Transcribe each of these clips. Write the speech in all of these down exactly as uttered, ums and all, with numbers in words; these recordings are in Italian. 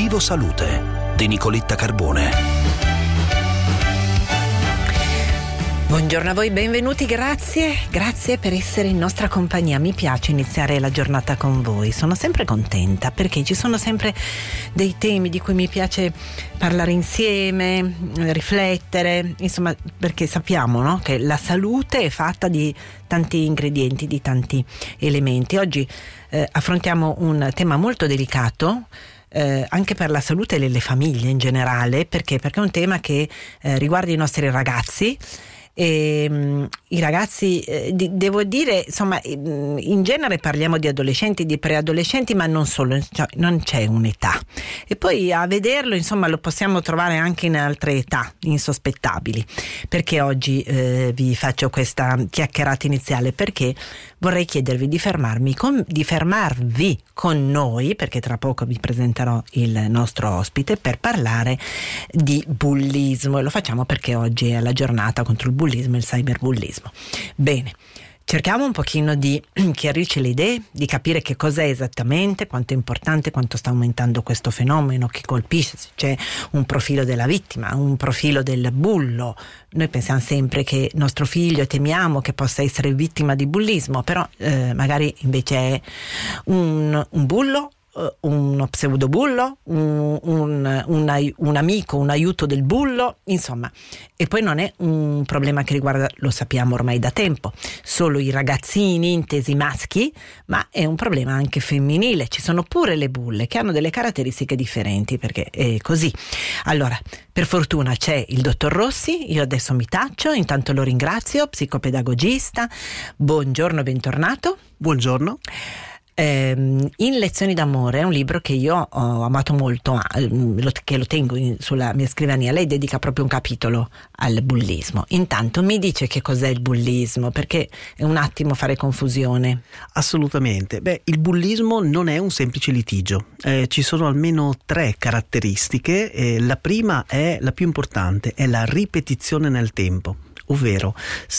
Vivo Salute di Nicoletta Carbone. Buongiorno a voi, benvenuti, grazie, grazie per essere in nostra compagnia. Mi piace iniziare la giornata con voi, sono sempre contenta perché ci sono sempre dei temi di cui mi piace parlare insieme, riflettere, insomma, perché sappiamo, no, che la salute è fatta di tanti ingredienti, di tanti elementi. Oggi eh, affrontiamo un tema molto delicato, Eh, anche per la salute delle famiglie in generale, perché perché è un tema che eh, riguarda i nostri ragazzi. E, mh, i ragazzi eh, di, devo dire, insomma, in genere parliamo di adolescenti, di preadolescenti, ma non solo, cioè, non c'è un'età, e poi a vederlo, insomma, lo possiamo trovare anche in altre età insospettabili. Perché oggi eh, vi faccio questa chiacchierata iniziale? Perché vorrei chiedervi di fermarmi con, di fermarvi con noi, perché tra poco vi presenterò il nostro ospite, per parlare di bullismo, e lo facciamo perché oggi è la giornata contro il bullismo e il cyberbullismo. Bene, cerchiamo un pochino di chiarirci le idee, di capire che cos'è esattamente, quanto è importante, quanto sta aumentando questo fenomeno, che colpisce, se c'è un profilo della vittima, un profilo del bullo. Noi pensiamo sempre che nostro figlio, temiamo che possa essere vittima di bullismo, però eh, magari invece è un, un bullo, uno pseudobullo, un, un, un, un amico, un aiuto del bullo, insomma. E poi non è un problema che riguarda, lo sappiamo ormai da tempo, solo i ragazzini intesi maschi, ma è un problema anche femminile. Ci sono pure le bulle che hanno delle caratteristiche differenti, perché è così. Allora, per fortuna c'è il dottor Rossi, io adesso mi taccio, intanto lo ringrazio, psicopedagogista. Buongiorno, bentornato. Buongiorno. In Lezioni d'amore è un libro che io ho amato molto, che lo tengo in, sulla mia scrivania. Lei dedica proprio un capitolo al bullismo. Intanto mi dice che cos'è il bullismo, perché è un attimo fare confusione. Assolutamente. Beh, il bullismo non è un semplice litigio, eh, ci sono almeno tre caratteristiche. Eh, la prima è la più importante, è la ripetizione nel tempo. Ovvero,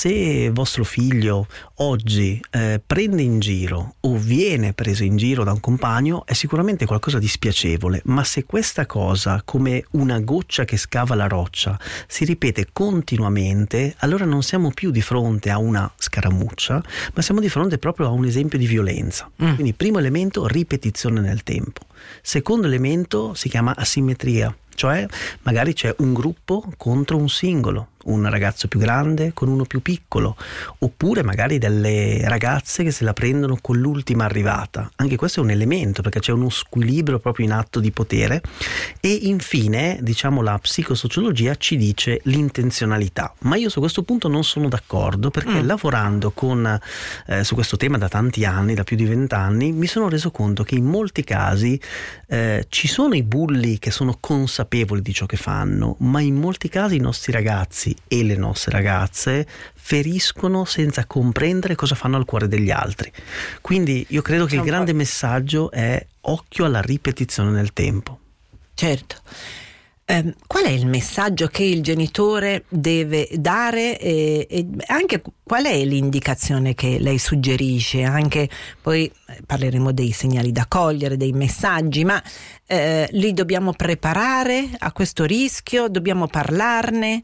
se vostro figlio oggi eh, prende in giro o viene preso in giro da un compagno, è sicuramente qualcosa di spiacevole, ma se questa cosa, come una goccia che scava la roccia, si ripete continuamente, allora non siamo più di fronte a una scaramuccia, ma siamo di fronte proprio a un esempio di violenza. Mm. Quindi primo elemento, ripetizione nel tempo. Secondo elemento si chiama asimmetria. Cioè magari c'è un gruppo contro un singolo, un ragazzo più grande con uno più piccolo, oppure magari delle ragazze che se la prendono con l'ultima arrivata. Anche questo è un elemento, perché c'è uno squilibrio proprio in atto di potere. E infine, diciamo, la psicosociologia ci dice l'intenzionalità. Ma io su questo punto non sono d'accordo, perché mm. lavorando con, eh, su questo tema da tanti anni, da più di vent'anni, mi sono reso conto che in molti casi eh, ci sono i bulli che sono consapevoli di ciò che fanno, ma in molti casi i nostri ragazzi e le nostre ragazze feriscono senza comprendere cosa fanno al cuore degli altri. Quindi io credo che il grande messaggio è occhio alla ripetizione nel tempo. Certo. Eh, qual è il messaggio che il genitore deve dare e, e anche qual è l'indicazione che lei suggerisce? Anche poi parleremo dei segnali da cogliere, dei messaggi, ma eh, li dobbiamo preparare a questo rischio? Dobbiamo parlarne?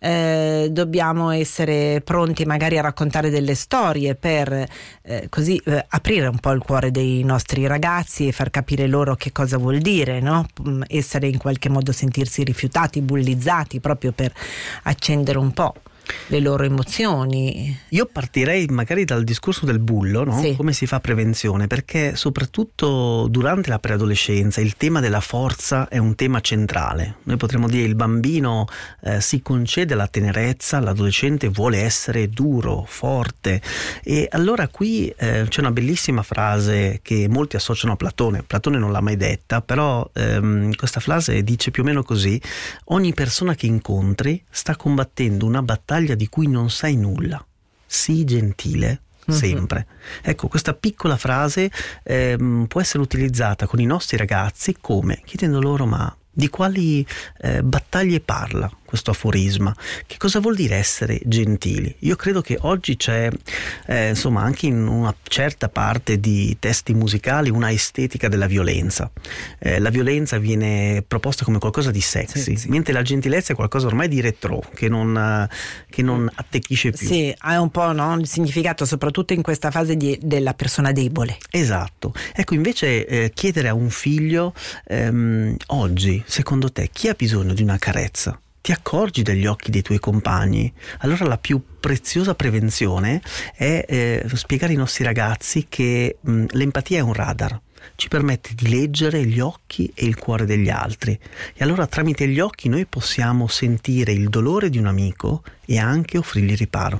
Eh, dobbiamo essere pronti magari a raccontare delle storie per eh, così eh, aprire un po' il cuore dei nostri ragazzi e far capire loro che cosa vuol dire, no? Essere in qualche modo, sentirsi rifiutati, bullizzati, proprio per accendere un po' le loro emozioni. Io partirei magari dal discorso del bullo, no? Sì. Come si fa prevenzione, perché soprattutto durante la preadolescenza il tema della forza è un tema centrale. Noi potremmo dire il bambino eh, si concede la tenerezza, l'adolescente vuole essere duro, forte, e allora qui eh, c'è una bellissima frase che molti associano a Platone. Platone non l'ha mai detta, però ehm, questa frase dice più o meno così: ogni persona che incontri sta combattendo una battaglia di cui non sai nulla, sii gentile sempre. Mm-hmm. Ecco, questa piccola frase ehm, può essere utilizzata con i nostri ragazzi come chiedendo loro: ma di quali eh, battaglie parla questo aforisma. Che cosa vuol dire essere gentili? Io credo che oggi c'è eh, insomma anche in una certa parte di testi musicali una estetica della violenza. Eh, la violenza viene proposta come qualcosa di sexy, sì, sì. mentre la gentilezza è qualcosa ormai di retro, che non, che non attecchisce più. Sì, ha un po', no, il significato soprattutto in questa fase di, della persona debole. Esatto. Ecco, invece eh, chiedere a un figlio ehm, oggi, secondo te, chi ha bisogno di una carezza? Ti accorgi degli occhi dei tuoi compagni? Allora la più preziosa prevenzione è eh, spiegare ai nostri ragazzi che mh, l'empatia è un radar. Ci permette di leggere gli occhi e il cuore degli altri, e allora tramite gli occhi noi possiamo sentire il dolore di un amico e anche offrirgli riparo.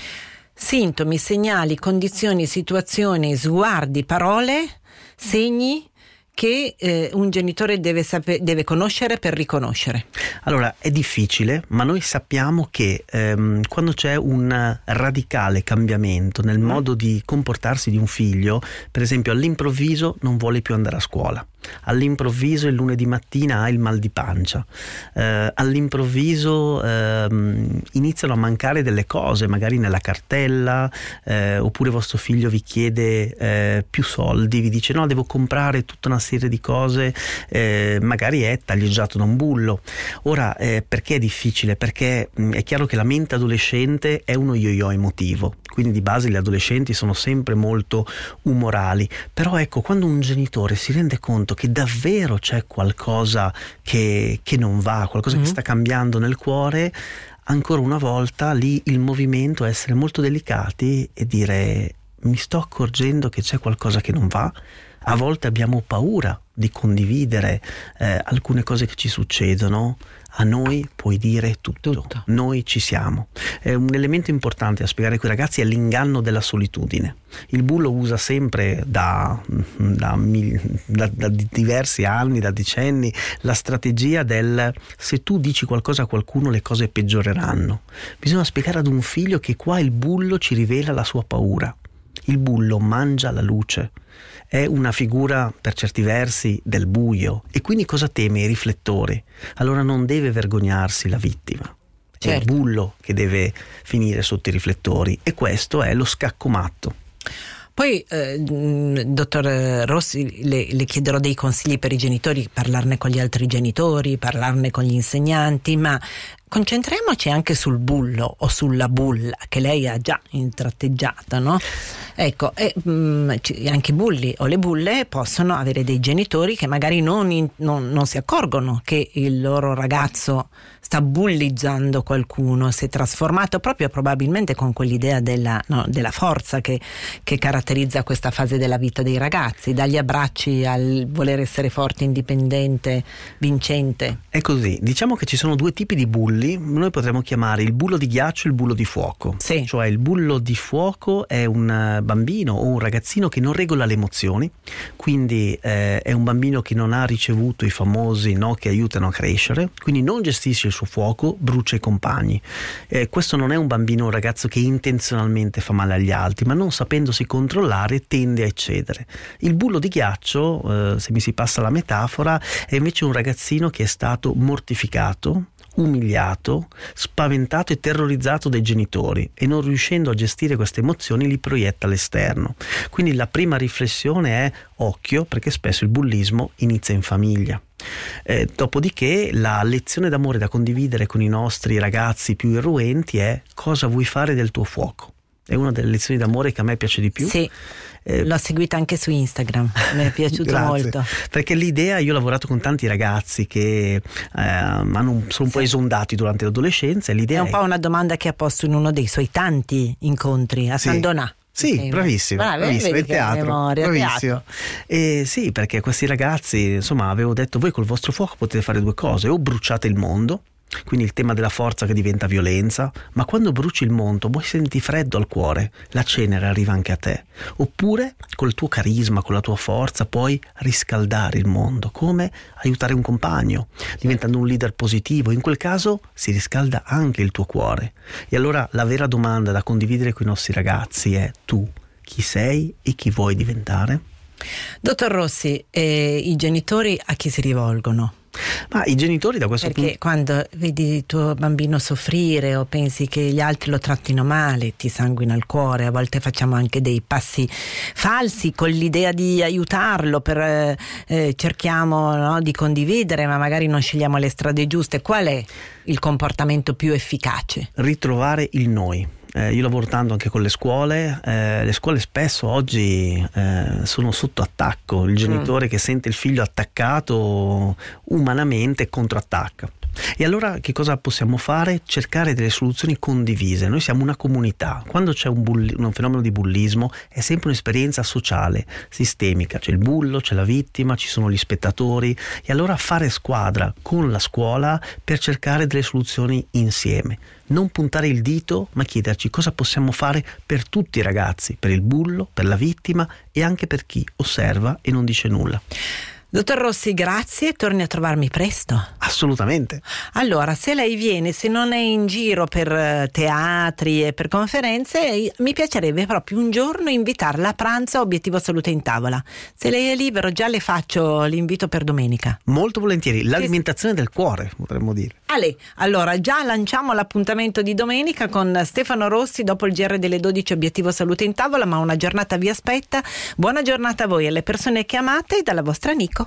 Sintomi, segnali, condizioni, situazioni, sguardi, parole, segni che eh, un genitore deve, saper, deve conoscere per riconoscere. Allora, è difficile, ma noi sappiamo che ehm, quando c'è un radicale cambiamento nel mm. modo di comportarsi di un figlio, per esempio all'improvviso non vuole più andare a scuola, all'improvviso il lunedì mattina ha il mal di pancia, eh, all'improvviso ehm, iniziano a mancare delle cose, magari nella cartella, eh, oppure vostro figlio vi chiede eh, più soldi, vi dice no, devo comprare tutta una serie di cose, eh, magari è taglieggiato da un bullo. Ora, eh, perché è difficile? Perché mh, è chiaro che la mente adolescente è uno yo-yo emotivo, quindi di base gli adolescenti sono sempre molto umorali, però ecco, quando un genitore si rende conto che davvero c'è qualcosa che, che non va, qualcosa mm-hmm. che sta cambiando nel cuore, ancora una volta lì il movimento è essere molto delicati e dire mi sto accorgendo che c'è qualcosa che non va. A volte abbiamo paura di condividere eh, alcune cose che ci succedono. A noi puoi dire tutto. tutto, noi ci siamo. Eh, un elemento importante da spiegare ai quei ragazzi è l'inganno della solitudine. Il bullo usa sempre da, da, da, da diversi anni, da decenni, la strategia del se tu dici qualcosa a qualcuno le cose peggioreranno. Bisogna spiegare ad un figlio che qua il bullo ci rivela la sua paura. Il bullo mangia la luce, è una figura per certi versi del buio e quindi cosa teme? I riflettori. Allora non deve vergognarsi la vittima, certo. È il bullo che deve finire sotto i riflettori e questo è lo scacco matto. Poi, eh, dottor Rossi, le, le chiederò dei consigli per i genitori, parlarne con gli altri genitori, parlarne con gli insegnanti, ma concentriamoci anche sul bullo o sulla bulla che lei ha già intratteggiata, no? Ecco, e, mh, anche i bulli o le bulle possono avere dei genitori che magari non, in, non, non si accorgono che il loro ragazzo sta bullizzando qualcuno, si è trasformato proprio probabilmente con quell'idea della, no, della forza che, che caratterizza questa fase della vita dei ragazzi, dagli abbracci al voler essere forte, indipendente, vincente. È così, diciamo che ci sono due tipi di bulli, noi potremmo chiamare il bullo di ghiaccio e il bullo di fuoco. Sì. Cioè il bullo di fuoco è un bambino o un ragazzino che non regola le emozioni, quindi eh, è un bambino che non ha ricevuto i famosi no che aiutano a crescere, quindi non gestisce il suo fuoco, brucia i compagni. Eh, questo non è un bambino o un ragazzo che intenzionalmente fa male agli altri, ma non sapendosi controllare tende a eccedere. Il bullo di ghiaccio, eh, se mi si passa la metafora, è invece un ragazzino che è stato mortificato, umiliato, spaventato e terrorizzato dai genitori e non riuscendo a gestire queste emozioni li proietta all'esterno. Quindi la prima riflessione è occhio, perché spesso il bullismo inizia in famiglia. Eh, dopodiché la lezione d'amore da condividere con i nostri ragazzi più irruenti è cosa vuoi fare del tuo fuoco. È una delle lezioni d'amore che a me piace di più. Sì, eh, l'ho seguita anche su Instagram, mi è piaciuto molto. Perché l'idea, io ho lavorato con tanti ragazzi che eh, hanno, sono un po' sì. esondati durante l'adolescenza e l'idea è un è... po' una domanda che ha posto in uno dei suoi tanti incontri a sì. San Donà. Sì, bravissimo, Brave, bravissimo, il teatro, memoria, bravissimo. Teatro. E sì, perché questi ragazzi, insomma, avevo detto voi col vostro fuoco potete fare due cose, o bruciate il mondo, quindi il tema della forza che diventa violenza, ma quando bruci il mondo poi senti freddo al cuore, la cenere arriva anche a te, oppure col tuo carisma, con la tua forza puoi riscaldare il mondo, come aiutare un compagno, diventando un leader positivo, in quel caso si riscalda anche il tuo cuore. E allora la vera domanda da condividere con i nostri ragazzi è: tu chi sei e chi vuoi diventare? Dottor Rossi, eh, i genitori a chi si rivolgono? Ma i genitori da questo Perché punto... quando vedi il tuo bambino soffrire o pensi che gli altri lo trattino male, ti sanguina il cuore. A volte facciamo anche dei passi falsi con l'idea di aiutarlo, per eh, eh, cerchiamo, no, di condividere, ma magari non scegliamo le strade giuste. Qual è il comportamento più efficace? Ritrovare il noi. Eh, io lavoro tanto anche con le scuole, eh, le scuole spesso oggi eh, sono sotto attacco, il genitore mm. che sente il figlio attaccato umanamente controattacca. E allora che cosa possiamo fare? Cercare delle soluzioni condivise. Noi siamo una comunità. Quando c'è un, bulli- un fenomeno di bullismo è sempre un'esperienza sociale, sistemica. C'è il bullo, c'è la vittima, ci sono gli spettatori, e allora fare squadra con la scuola per cercare delle soluzioni insieme. Non puntare il dito, ma chiederci cosa possiamo fare per tutti i ragazzi, per il bullo, per la vittima e anche per chi osserva e non dice nulla. Dottor Rossi, grazie, torni a trovarmi presto. Assolutamente. Allora, se lei viene, se non è in giro per teatri e per conferenze, mi piacerebbe proprio un giorno invitarla a pranzo a Obiettivo Salute in Tavola. Se lei è libero, già le faccio l'invito per domenica. Molto volentieri, l'alimentazione del cuore, potremmo dire. Ale, allora già lanciamo l'appuntamento di domenica con Stefano Rossi dopo il G R delle dodici, Obiettivo Salute in Tavola, ma una giornata vi aspetta. Buona giornata a voi e alle persone che amate, dalla vostra Nico.